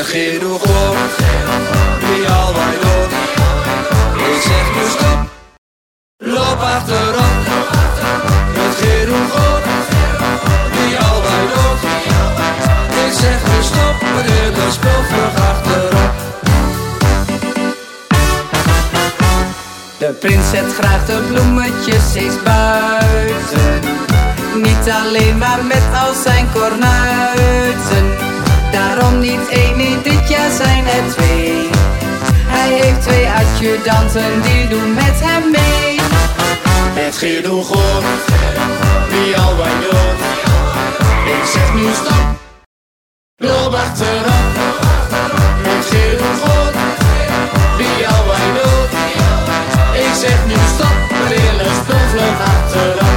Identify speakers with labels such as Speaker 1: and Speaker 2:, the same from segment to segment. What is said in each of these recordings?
Speaker 1: Het Gedoe God, wie al wij door. Ik zeg nu stop, loop achterop. Het Gedoe God, wie al wij door. Ik zeg nu stop, met hele spulvlug achterop.
Speaker 2: De prins zet graag de bloemetjes eens buiten. Niet alleen maar met al zijn kornuiten. Daarom niet één, niet dit jaar zijn er twee. Hij heeft 2 adjudanten, die doen met hem mee.
Speaker 1: Het Gedoe God, wie al wij door. Ik zeg nu stop, loop achterop. Het Gedoe God, wie al wij door. Ik zeg nu stop, met hele spulvlug achterop.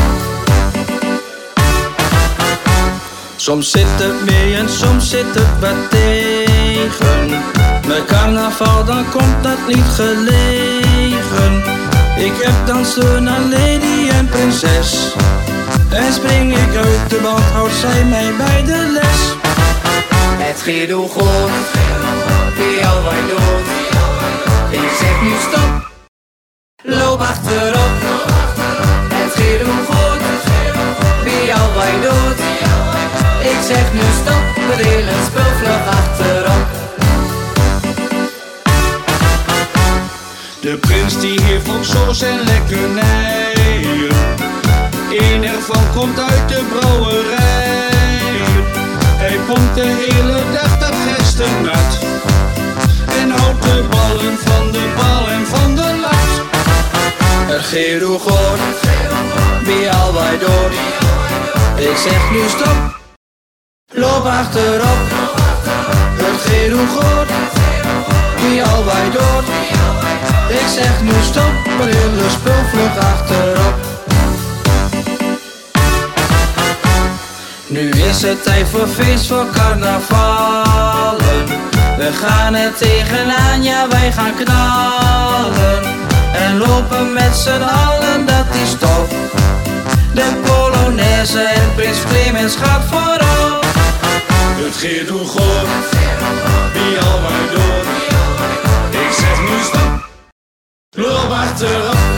Speaker 1: Soms zit het mee en soms zit het wat tegen. Met carnaval dan komt dat niet gelegen. Ik heb dansen aan lady en prinses. En spring ik uit de band, houdt zij mij bij de les.
Speaker 2: Het Gedoe God, wie al wij door. Ik zeg nu stop, loop achterop. Het Gedoe God, wie al wij door. Ik zeg nu stop, met hele spulvlug achterop.
Speaker 1: De prins die heeft ook zo zijn lekkernijen. Eén ervan komt uit de brouwerij. Hij pompt de hele dag dat gersten nat. En houdt de ballen van de bal en van de lat. Het Gedoe God, wie al wij door. Ik zeg nu stop, loop achterop. Het Gedoe God, wie al wij door. Ik zeg nu stop, met hele spulvlug achterop. Nu is het tijd voor feest, voor carnavallen. We gaan er tegenaan, ja wij gaan knallen. En lopen met z'n allen, dat is top. De Polonaise en prins Clemens gaat voorop. Het Gedoe God, wie al wij door. Ik zeg nu stop, loop achterop.